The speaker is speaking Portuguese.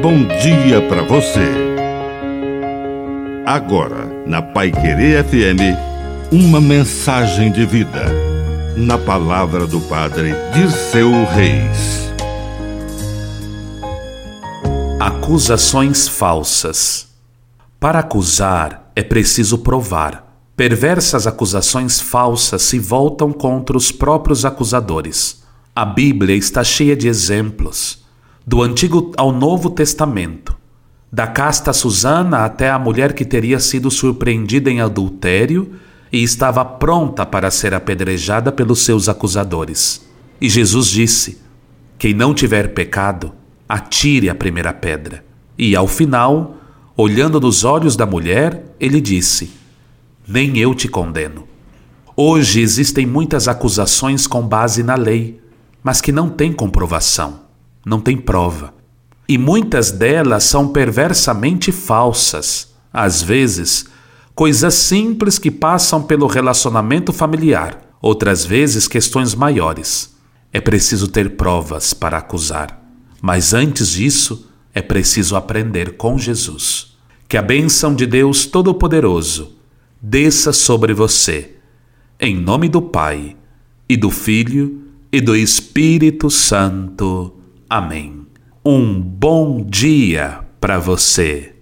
bom dia para você. Agora, na Paiquerê FM, uma mensagem de vida. Na palavra do Padre Dirceu Reis. Acusações falsas. Para acusar, é preciso provar. Perversas acusações falsas se voltam contra os próprios acusadores. A Bíblia está cheia de exemplos, do Antigo ao Novo Testamento, da casta Susana até a mulher que teria sido surpreendida em adultério e estava pronta para ser apedrejada pelos seus acusadores. E Jesus disse: quem não tiver pecado, atire a primeira pedra. E ao final, olhando nos olhos da mulher, ele disse: nem eu te condeno. Hoje existem muitas acusações com base na lei, mas que não têm comprovação, não têm prova. E muitas delas são perversamente falsas. Às vezes, coisas simples que passam pelo relacionamento familiar, outras vezes questões maiores. É preciso ter provas para acusar. Mas antes disso, é preciso aprender com Jesus. Que a bênção de Deus Todo-Poderoso desça sobre você. Em nome do Pai, e do Filho, e do Espírito Santo. Amém. Um bom dia para você.